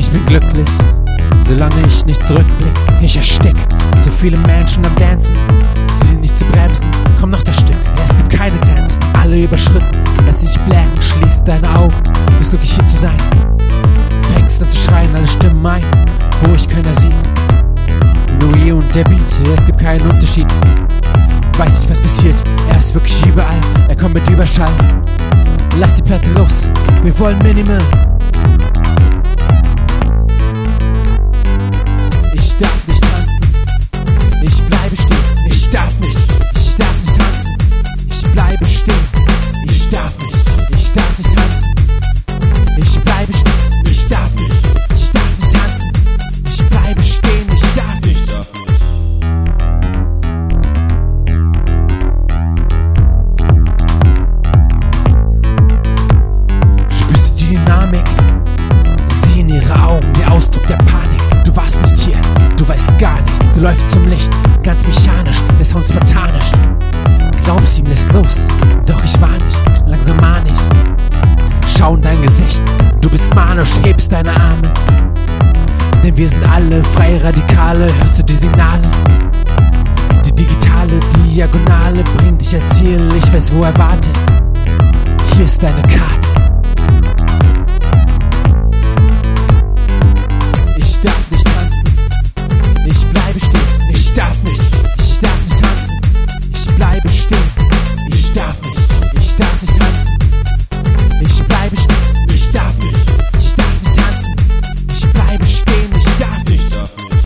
Ich bin glücklich, solange ich nicht zurückblick. Ich erstick, so viele Menschen am Dancen. Sie sind nicht zu bremsen, komm noch das Stück. Es gibt keine Grenzen, alle überschritten. Lass dich blacken, schließ deine Augen. Bist glücklich hier zu sein. Fängst an zu schreien, alle Stimmen ein, wo ich keiner sieht. Nur ihr und der Beat, es gibt keinen Unterschied. Weiß nicht, was passiert, er ist wirklich überall. Er kommt mit Überschall. Lass die Platte los, wir wollen Minimal. Ich darf nicht tanzen, ich bleibe stehen. Ich darf nicht tanzen, ich bleibe stehen. Ich darf nicht tanzen, ich bleibe stehen. Ich darf nicht tanzen, ich bleibe stehen. Ich darf nicht. Spürst du die Dynamik? Sieh in ihre Augen, der Ausdruck der Panik. Du warst nicht hier, du weißt gar nichts. Du läufst zum Licht, ganz mechanisch, der Sound spartanisch. Glaubst ihm, lässt los, doch ich war nicht, langsam mahn ich. Schau in dein Gesicht, du bist manisch, hebst deine Arme. Denn wir sind alle freie Radikale, hörst du die Signale? Die digitale Diagonale bringt dich als Ziel, ich weiß, wo er wartet. Hier ist deine Karte.